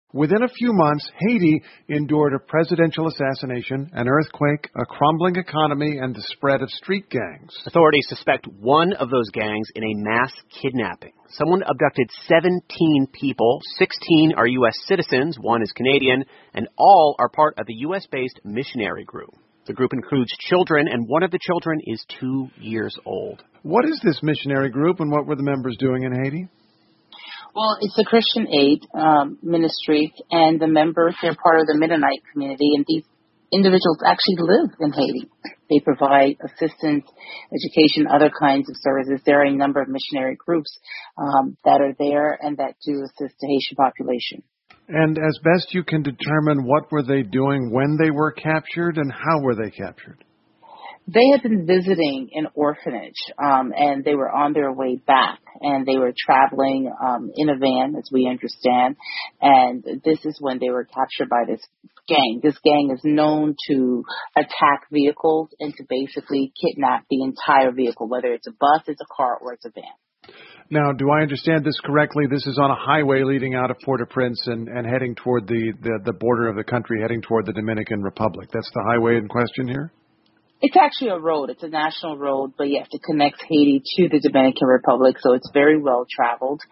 Within a few months, Haiti endured a presidential assassination, an earthquake, a crumbling economy, and the spread of street gangs. Authorities suspect one of those gangs in a mass kidnapping. Someone abducted 17 people. 16 are U.S. citizens, one is Canadian, and all are part of the U.S.-based missionary group. The group includes children, and one of the children is 2 years old. What is this missionary group, and what were the members doing in Haiti? Well, it's a Christian aid ministry, and the members, they're part of the Mennonite community, and these individuals actually live in Haiti. They provide assistance, education, other kinds of services. There are a number of missionary groups that are there and that do assist the Haitian population. And as best you can determine, what were they doing when they were captured, and how were they captured? They had been visiting an orphanage, and they were on their way back, and they were traveling in a van, as we understand, and this is when they were captured by this gang. This gang is known to attack vehicles and to basically kidnap the entire vehicle, whether it's a bus, it's a car, or it's a van. Now, do I understand this correctly? This is on a highway leading out of Port-au-Prince and heading toward the border of the country, heading toward the Dominican Republic. That's the highway in question here? It's actually a road. It's a national road, but you have to connect Haiti to the Dominican Republic, so it's very well traveled.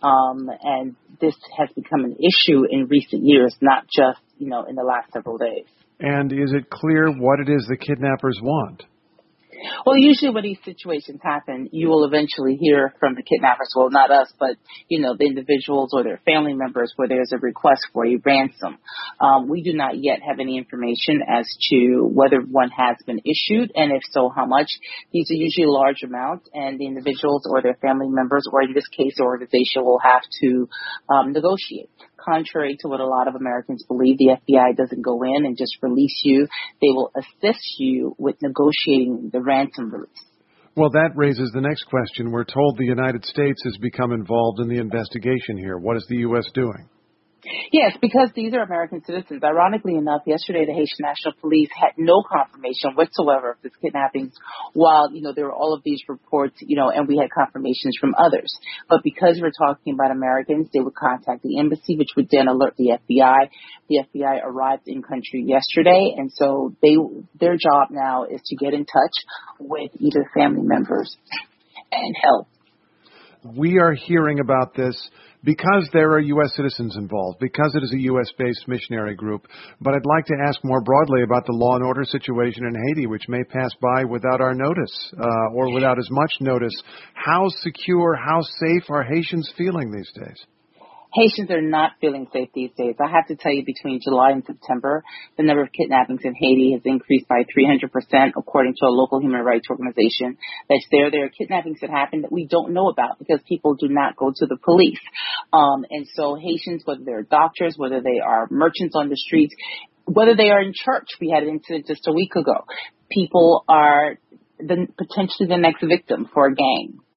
And this has become an issue in recent years, not just, in the last several days. And is it clear what it is the kidnappers want? Well, usually when these situations happen, you will eventually hear from the kidnappers. Well, not us, but, the individuals or their family members where there's a request for a ransom. We do not yet have any information as to whether one has been issued, and if so, how much. These are usually large amounts, and the individuals or their family members, or in this case, the organization, will have to negotiate. Contrary to what a lot of Americans believe, the FBI doesn't go in and just release you. They will assist you with negotiating the ransom release. Well, that raises the next question. We're told the United States has become involved in the investigation here. What is the U.S. doing? Yes, because these are American citizens. Ironically enough, yesterday the Haitian National Police had no confirmation whatsoever of this kidnapping, while, there were all of these reports, and we had confirmations from others. But because we're talking about Americans, they would contact the embassy, which would then alert the FBI. The FBI arrived in country yesterday, and so their job now is to get in touch with either family members and help. We are hearing about this because there are U.S. citizens involved, because it is a U.S.-based missionary group. But I'd like to ask more broadly about the law and order situation in Haiti, which may pass by without our notice or without as much notice. How secure, how safe are Haitians feeling these days? Haitians are not feeling safe these days. I have to tell you, between July and September, the number of kidnappings in Haiti has increased by 300%, according to a local human rights organization that's there. There are kidnappings that happen that we don't know about because people do not go to the police. And so Haitians, whether they're doctors, whether they are merchants on the streets, whether they are in church, we had an incident just a week ago. People are potentially the next victim for a gang.